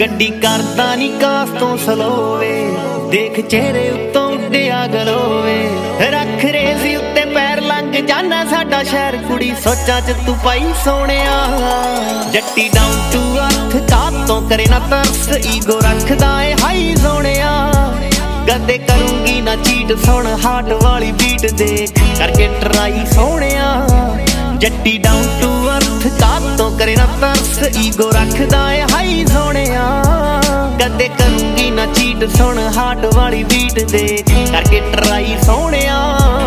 ਗੱਡੀ ਕਰਦਾ ਨੀ ਕਾਸ ਤੋਂ ਸਲੋਵੇ, ਦੇਖ ਚਿਹਰੇ ਉੱਤੋਂ ਉੱਡਿਆ ਗਲੋਵੇ। ਰੱਖ ਰੇਜ਼ੀ ਉੱਤੇ ਪੈਰ ਲੰਘ ਜਾਨਾ ਸਾਡਾ ਸ਼ਹਿਰ, ਕੁੜੀ ਸੋਚਾਂ ਚ ਤੂੰ ਪਾਈ ਸੋਹਣਿਆ। ਜੱਟੀ ਡਾਊਨ ਟੂ ਅਰਥ ਕਾਤ ਤੋਂ ਕਰੇ ਨਾ ਤਰਸ, ਈਗੋ ਰੱਖਦਾ ਏ ਹਾਈ ਸੋਹਣਿਆ। ਕਦੇ ਕਰੂੰਗੀ ਨਾ ਚੀਟ, ਸੁਣ ਹਾਰਟ ਵਾਲੀ ਬੀਟ ਦੇਖ ਕਰਕੇ ਟਰਾਈ ਸੋਹਣਿਆ। ਜੱਟੀ ਡਾਊਨ ਟੂ ਅਰਥ ਕਾਤ ਤੋਂ ਕਰੇ ਨਾ ਤਰਸ, ਈਗੋ ਰੱਖਦਾ ਏ ਹਾਈ ਸੋਹਣਿਆ। ਕਦੇ ਕਰੂੰਗੀ ਨਾ ਚੀਟ, ਸੁਣ ਹਾਰਟ ਵਾਲੀ ਬੀਟ ਦੇਖ ਕਰਕੇ ਟਰਾਈ ਸੋਹਣਿਆ।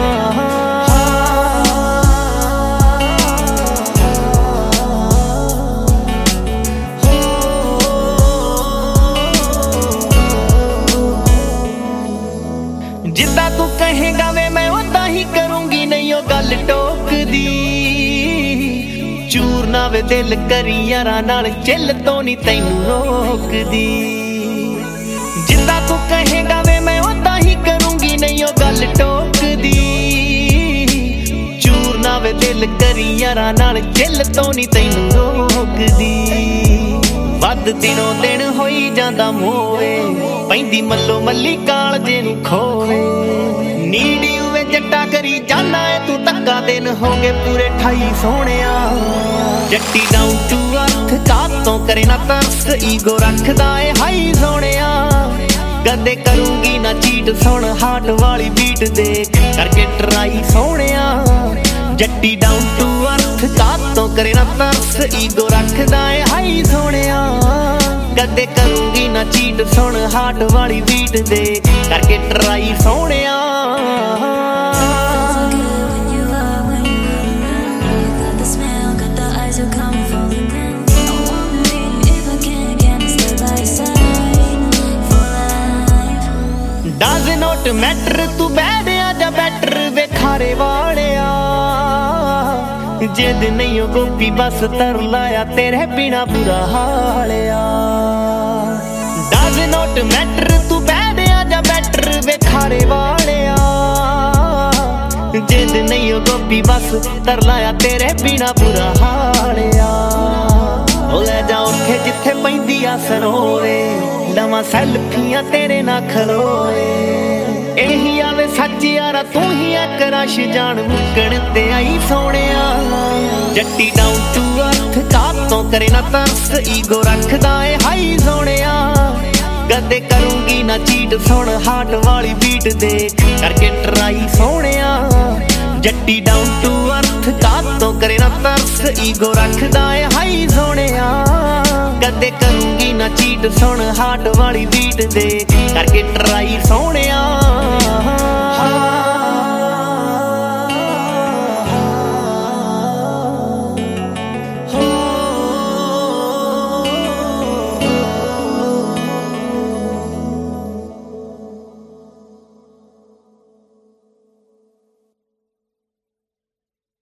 ਜਿੱਦਾਂ ਤੂੰ ਕਹੇਗਾ ਵੇ ਮੈਂ ਉਦਾਂ ਹੀ ਕਰੂੰਗੀ, ਨਹੀਂ ਉਹ ਗੱਲ ਟੋਕਦੀ। ਚੂਰ ਨਾ ਵੇ ਦਿਲ ਕਰੀ ਯਾਰਾਂ ਨਾਲ, ਚਿੱਲ ਤੋਂ ਨੀ ਤੈਨੂੰ ਰੋਕਦੀ। ਜਿੱਦਾਂ ਤੂੰ ਕਹੇਗਾ ਵੇ ਮੈਂ ਉਦਾਂ ਹੀ ਕਰੂੰਗੀ, ਨਹੀਂ ਉਹ ਗੱਲ ਟੋਕਦੀ। ਚੂਰ ਨਾ ਵੇ ਦਿਲ ਕਰੀ ਯਾਰਾਂ ਨਾਲ, ਚਿੱਲ ਤੋਂ ਨੀ ਤੈਨੂੰ ਰੋਕਦੀ। ਵੱਧ ਦਿਨੋਂ ਦਿਨ ਹੋਈ ਜਾਂਦਾ ਮੋਏ, ਪੈਂਦੀ ਮੱਲੋ ਮੱਲੀ ਕਾਲਜੇ ਨੂੰ ਖੋਏ। ਨੀੜੀ ਉਵੇਂ ਜੱਟਾ ਕਰੀ ਜਾਨਾ ਏ ਤੂੰ, ਧੱਕਾ ਦਿਨ ਹੋ ਗਏ ਪੂਰੇ 28 ਸੋਹਣਿਆ। ਜੱਟੀ ਡਾਊਨ ਟੂ ਅਰਥ ਕਾਤ ਤੋਂ ਕਰੇ ਨਾ ਤਰਸ, ਈਗੋ ਰੱਖਦਾ ਏ ਹਾਈ ਸੋਹਣਿਆ। ਕਦੇ ਕਰੂੰਗੀ ਨਾ ਚੀਟ, ਸੁਣ ਹਾਰਟ ਵਾਲੀ ਬੀਟ ਦੇਖ ਕਰਕੇ ਟਰਾਈ ਸੋਹਣਿਆ। ਜੱਟੀ ਡਾਊਨ ਟੂ ਅਰਥ ਕਾਤ ਤੋਂ ਕਰੇ ਨਾ ਤਰਸ, ਈਗੋ ਰੱਖਦਾ ਏ ਹਾਈ ਸੋਹਣਿਆ। ਕਦੇ ਕਰੂੰਗੀ ਨਾ ਚੀਟ, ਸੁਣ ਹਾਰਟ ਵਾਲੀ ਬੀਟ ਦੇਖ ਕਰਕੇ ਟਰਾਈ ਸੋਹਣਿਆ। ਡਜ਼ ਨੋਟ ਮੈਟਰ ਤੂੰ ਬੈਠਿਆ ਜਾਂ ਬੈਟਰ ਵੇਖਾਰੇ ਵਾਲਿਆ। ਜਿੱਦ ਨਹੀਂ ਉਹ ਗੋਪੀ ਬਸ ਤਰ ਲਾਇਆ, ਤੇਰੇ ਬਿਨਾ ਬੁਰਾ ਹਾਲਿਆ। ਡਜ਼ ਨੋਟ ਮੈਟਰ ਤੂੰ ਬੈਠਿਆ ਜਾਂ ਬੈਟਰ ਵੇਖਾਰੇ ਵਾਲਿਆ। ਜਿੱਦ ਨਹੀਂ ਉਹ ਗੋਪੀ ਬਸ ਤਰ ਲਾਇਆ, ਤੇਰੇ ਬਿਨਾ ਬੁਰਾ ਹਾਲਿਆ। ਉਹ ਲੈ ਜਾ ਉੱਥੇ ਜਿੱਥੇ ਪੈਂਦੀ ਆ ਸਰੋਵੇ, ਲਵਾਂ ਸੈਲਫੀਆਂ ਤੇਰੇ ਨਾਲ ਖਲੋਏ। ਇਹੀ ਆਵੇ ਸੱਚ ਯਾਰਾ ਤੂੰ ਹੀ ਆ ਕਰਾਸ਼, ਜਾਣ ਮੁੱਕਣ ਤੇ ਆਈ ਸੋਹਣਿਆ। ਜੱਟੀ ਡਾਊਨ ਟੂ ਅਰਥ ਕਾਤ ਤੋਂ ਕਰੇ ਨਾ ਤਰਸ, ਈਗੋ ਰੱਖਦਾ ਏ ਹਾਈ ਸੋਹਣਿਆ। ਕਦੇ ਕਰੂੰਗੀ ਨਾ ਚੀਟ, ਸੁਣ ਹਾਰਟ ਵਾਲੀ ਬੀਟ ਦੇਖ ਕਰਕੇ ਟਰਾਈ ਸੋਹਣਿਆ। ਜੱਟੀ ਡਾਊਨ ਟੂ ਅਰਥ ਕਾਤ ਤੋਂ ਕਰੇ ਨਾ ਤਰਸ, ਈਗੋ ਰੱਖਦਾ ਏ ਹਾਈ ਸੋਹਣਿਆ। ਕਦੇ ਕਰੂੰਗੀ ਨਾ ਚੀਟ, ਸੁਣ ਹਾਰਟ ਵਾਲੀ ਬੀਟ ਦੇਖ ਕਰਕੇ ਟਰਾਈ ਸੋਹਣਿਆ।